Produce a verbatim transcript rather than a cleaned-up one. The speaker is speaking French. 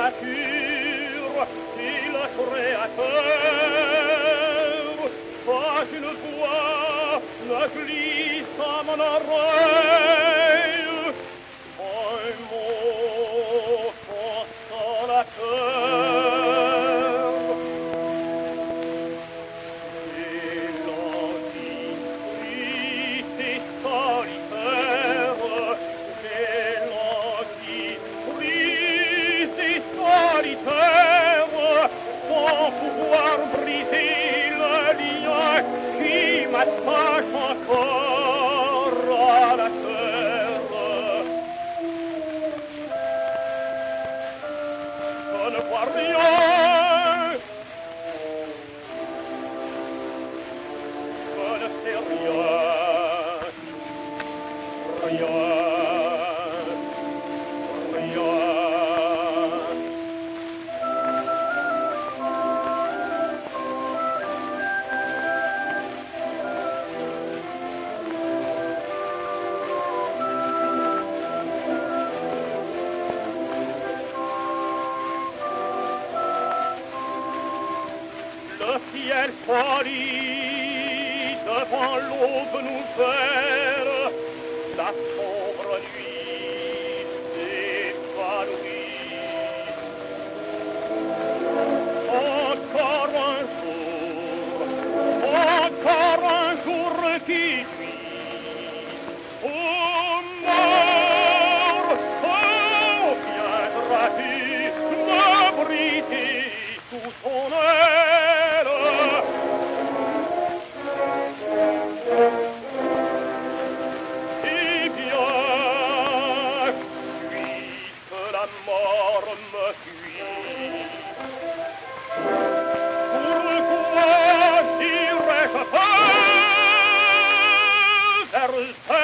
nature et le créateur. Pas une voix ne glisse à mon oreille, un mot consolateur. Et l'on dit triste et solitaire, et l'on dit triste et solitaire, sans pouvoir briser le lien qui m'attache encore à la terre. Je ne vois rien, je ne sais rien, rien, rien. Le ciel pâlit devant l'aube nouvelle, la sombre nuit s'évanouit. Encore un jour, encore un jour qui nuit. Oh mort, oh viendras-tu m'abriter sous ton aile? Eh bien, puisque la mort me fuit, pourquoi irais-je vers